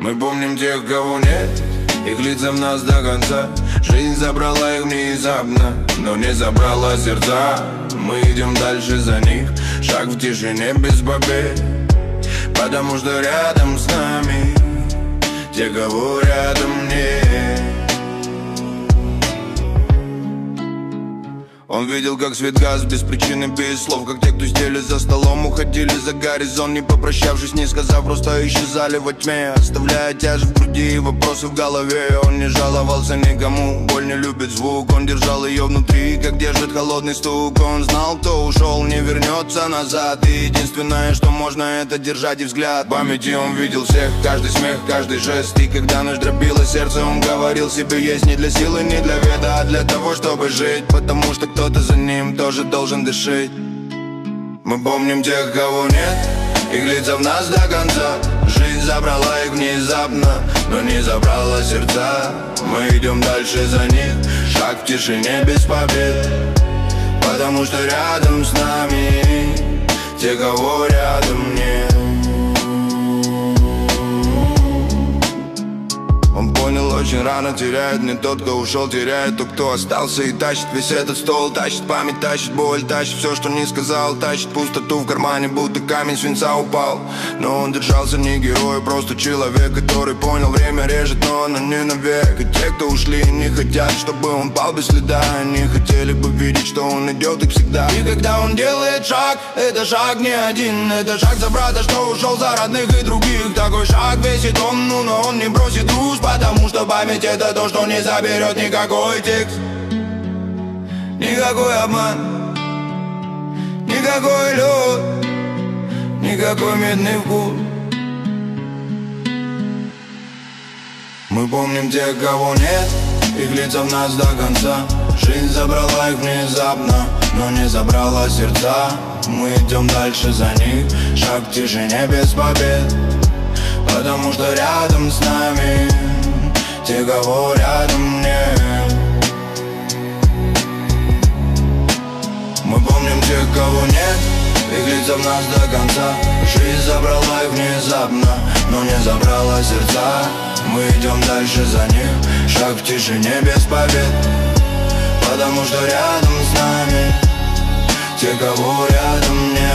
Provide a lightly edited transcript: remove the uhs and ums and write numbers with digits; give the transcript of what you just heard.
Мы помним тех, кого нет, их лица в нас до конца. Жизнь забрала их внезапно, но не забрала сердца. Мы идем дальше за них, шаг в тишине без побед. Потому что рядом с нами те, кого рядом нет. Он видел, как свет гас без причины, без слов. Как те, кто сидели за столом, уходили за горизонт, не попрощавшись, не сказав, просто исчезали во тьме, оставляя тяжесть в груди и вопросы в голове. Он не жаловался никому, боль не любит звук. Он держал ее внутри, как держит холодный стук. Он знал, кто ушел, не вернется назад. И единственное, что можно, это держать и взгляд. В памяти он видел всех, каждый смех, каждый жест. И когда ночь дробило сердце, он говорил себе, есть не для силы, не для веда, а для того, чтобы жить. Потому что кто-то за ним тоже должен дышать. Мы помним тех, кого нет, их лица в нас до конца. Жизнь забрала их внезапно, но не забрала сердца. Мы идем дальше за них, шаг в тишине без побед. Потому что рядом с нами те, кого рядом нет. Он понял очень рано, теряет не тот, кто ушел, теряет тот, кто остался. И тащит весь этот стол, тащит память, тащит боль, тащит все, что не сказал, тащит пустоту в кармане, будто камень свинца упал. Но он держался не герой, просто человек, который понял, время режет, но оно не навек. И те, кто ушли, не хотят, чтобы он пал без следа. Они хотели бы видеть, что он идет их всегда. И когда он делает шаг, это шаг не один, это шаг за брата, что ушел за родных и других. Такой шаг весит он, но он не бросит груз. Потому что память это то, что не заберет никакой текст, никакой обман, никакой лед, никакой медный вкус. Мы помним тех, кого нет, их лица в нас до конца. Жизнь забрала их внезапно, но не забрала сердца. Мы идем дальше за них, шаг в тишине без побед. Потому что рядом с нами те, кого рядом нет. Мы помним тех, кого нет, их лица в нас до конца. Жизнь забрала их внезапно, но не забрала сердца. Мы идем дальше за них, шаг в тишине без побед. Потому что рядом с нами те, кого рядом нет.